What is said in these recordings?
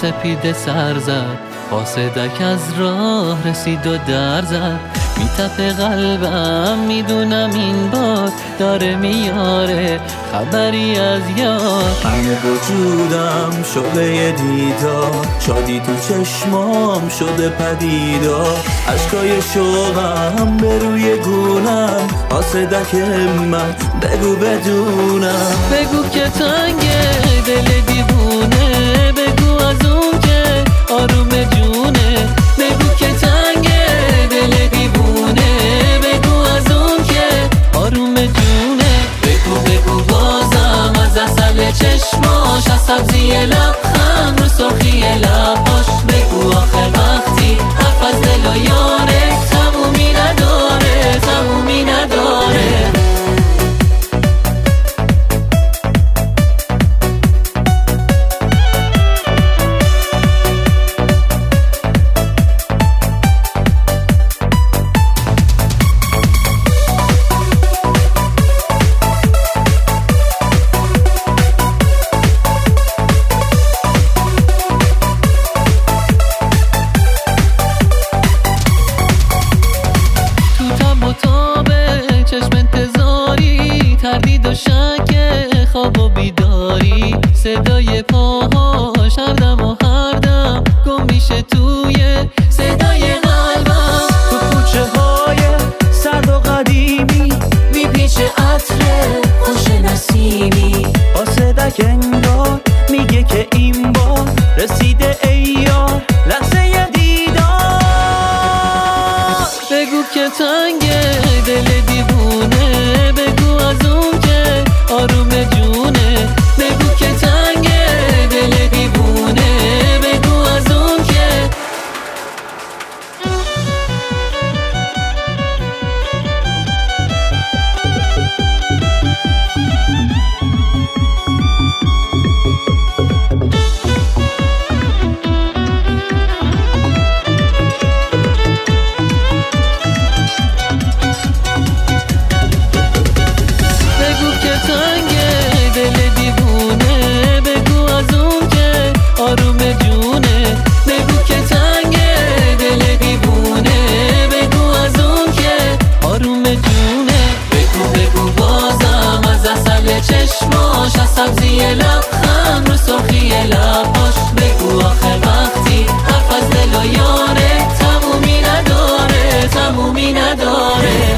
سپید سر زد، قاصدک از راه رسید و در زد. میتپه قلبم میدونم این بار داره میاره خبری از یار. همه وجودم شعله دیدار، شادی تو چشمام شده پدیدار. عشقای شوقم به روی گونم، قاصدک من بگو بدونم. بگو که تنگه دل دیوونه، بگو از اون که آروم جونه. بگو که تنگه دل دیوونه، بگو از اون که آروم جونه. بگو بازم از اصل چشماش، از سبزی لبخند رو سرخی لباش. بگو آخر وقتی حرف از دل و یاره تمومی نداره، تمومی نداره. تردید و شک خواب و بیداری، صدای پاهاش هر دم و هر دم گم میشه توی صدای قلبم. تو کوچه های سرد و قدیمی میپیچه عطر خوش نسیمی. قاصدک انگار میگه که این بار رسیده ای یار لحظه دیدار. بگو که تنگه دل دیوونه، بگو از اون که آروم جونه. بگو که تنگه دل دیوونه، بگو از اون که آروم جونه. بگو که تنگه دل دیوونه، بگو از اون که آروم جونه. بگو بازم از اصل چشماش، از سبزی لبخند رو سرخی لباش. بگو آخر وقتی حرف از دل و یاره تمومی نداره، تمومی نداره.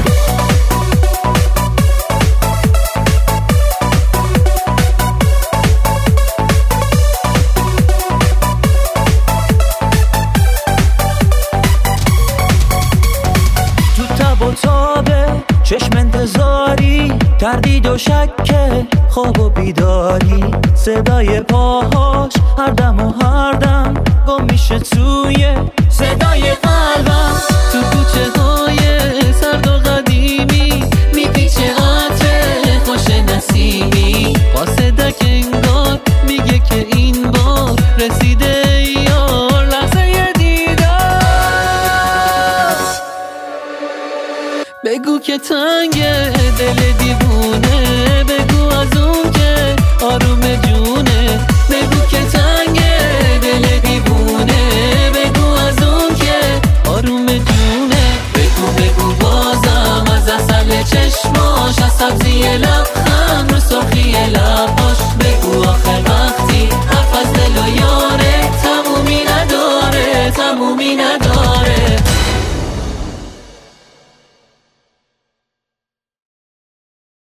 چشم انتظاری، تردید و شک خواب و بیداری. صدای پاهاش هر دم و هر دم گم میشه توی صدای قلبم. تو کوچه های سرد و قدیمی میپیچه عطر خوش نسیمی. قاصدک انگار میگه که این بار رسیده یار لحظه دیدار. بگو که تنگه دل دیوونه، بگو از اون که آروم جونه. بگو که تنگه دل دیوونه، بگو از اون که آروم جونه. بگو بازم از اصل چشماش، از سبزی لبخند رو سرخی لباش. بگو آخر وقتی حرف از دل و یاره تمومی نداره، تمومی نداره.